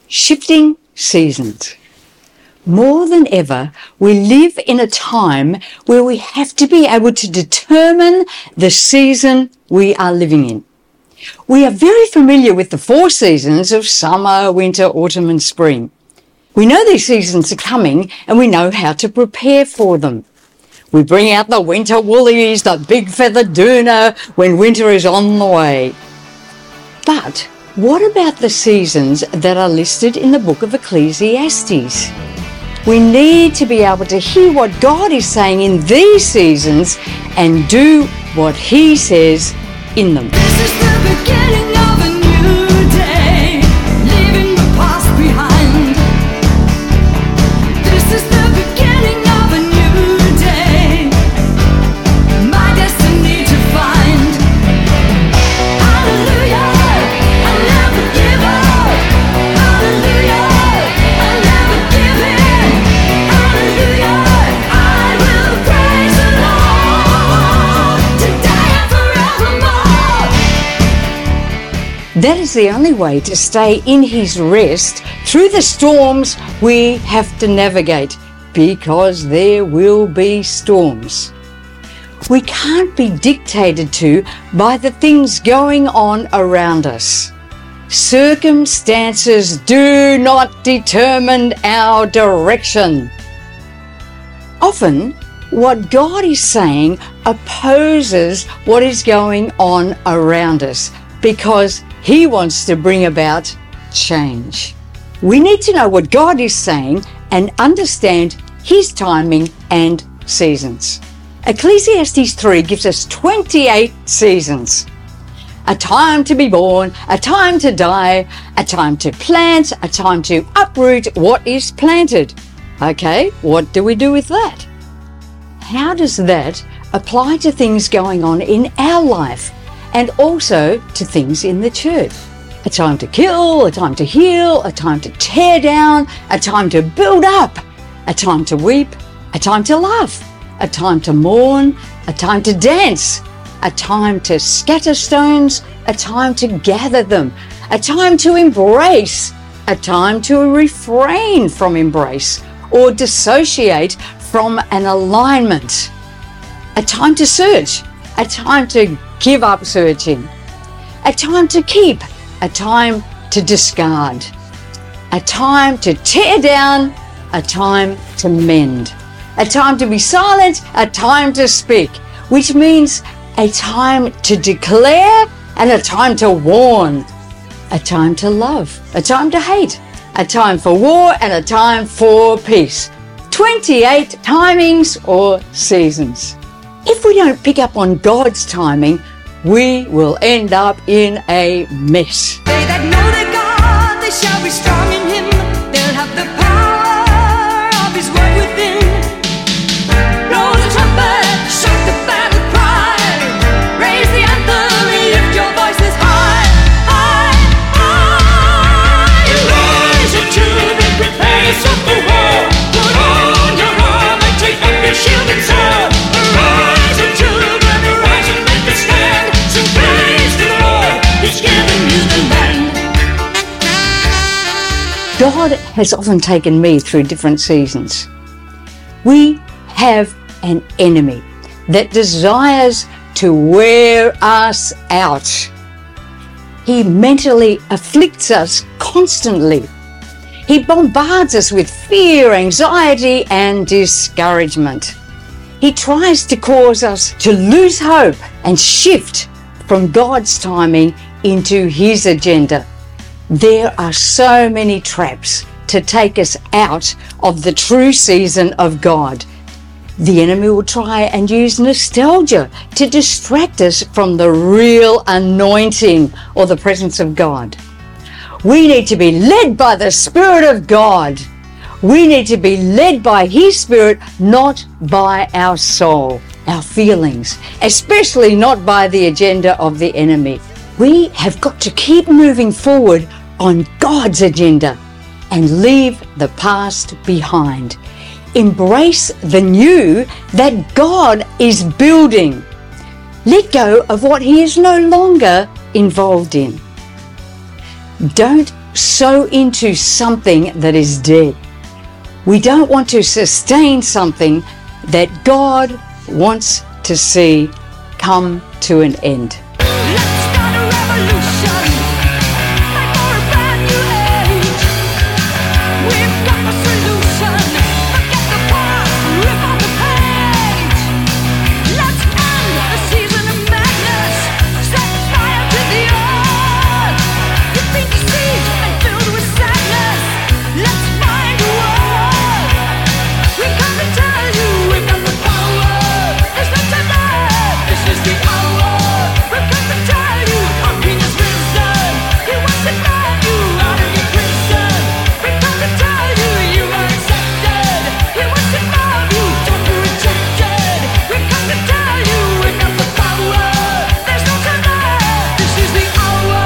Shifting seasons. More than ever, we live in a time where we have to be able to determine the season we are living in. We are very familiar with the 4 seasons of summer, winter, autumn and spring. We know these seasons are coming and we know how to prepare for them. We bring out the winter woolies, the big feathered doona when winter is on the way. But what about the seasons that are listed in the book of Ecclesiastes? We need to be able to hear what God is saying in these seasons and do what He says in them. This is the beginning of a new day, leaving the past behind. This is the beginning of a new day, my destiny to find. Hallelujah, I'll never give up. Hallelujah, I'll never give in. Hallelujah, I will praise the Lord today and forevermore. That is the only way to stay in His rest through the storms we have to navigate, because there will be storms. We can't be dictated to by the things going on around us. Circumstances do not determine our direction. Often, what God is saying opposes what is going on around us because He wants to bring about change. We need to know what God is saying and understand His timing and seasons. Ecclesiastes 3 gives us 28 seasons. A time to be born, a time to die, a time to plant, a time to uproot what is planted. Okay, what do we do with that? How does that apply to things going on in our life and also to things in the church? A time to kill, a time to heal, a time to tear down, a time to build up, a time to weep, a time to laugh, a time to mourn, a time to dance, a time to scatter stones, a time to gather them, a time to embrace, a time to refrain from embrace or dissociate from an alignment, a time to search, a time to give up searching, a time to keep, a time to discard, a time to tear down, a time to mend, a time to be silent, a time to speak, which means a time to declare and a time to warn, a time to love, a time to hate, a time for war and a time for peace. 28 timings or seasons. If we don't pick up on God's timing, we will end up in a mess. They that know their God, they shall be strong in Him. They'll have the power of His word within. Blow the trumpet, shout the battle cry. Raise the anthem, lift your voices high, high, high. Raise your children, prepare yourself for war. Put on your armor and take up your shield and sword. Arise, your children, arise and make a stand. Sing praise to the Lord, He's given you the land. God has often taken me through different seasons. We have an enemy that desires to wear us out. He mentally afflicts us constantly. He bombards us with fear, anxiety, and discouragement. He tries to cause us to lose hope and shift from God's timing into His agenda. There are so many traps to take us out of the true season of God. The enemy will try and use nostalgia to distract us from the real anointing or the presence of God. We need to be led by the Spirit of God. We need to be led by His Spirit, not by our soul, our feelings, especially not by the agenda of the enemy. We have got to keep moving forward on God's agenda and leave the past behind. Embrace the new that God is building. Let go of what He is no longer involved in. Don't so into something that is dead. We don't want to sustain something that God wants to see come to an end. Let's start a revolution, fight for a brand new age. We've got the solution, forget the past, rip on the page. Let's end the season of madness, set fire to the earth. You think you see and filled with sadness, let's find a word. We come to tell you we've got the power, there's no time left, this is the hour. We've come to tell you our King has risen, he wants to let you out of your prison. We've come to tell you you are accepted, he wants to love you, don't be rejected. We've come to tell you we've got the power, there's no time left, this is the hour.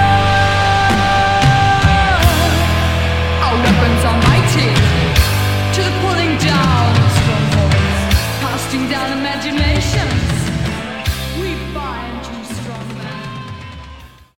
Our weapons are mighty, to the pulling down of strongholds, casting down imagination.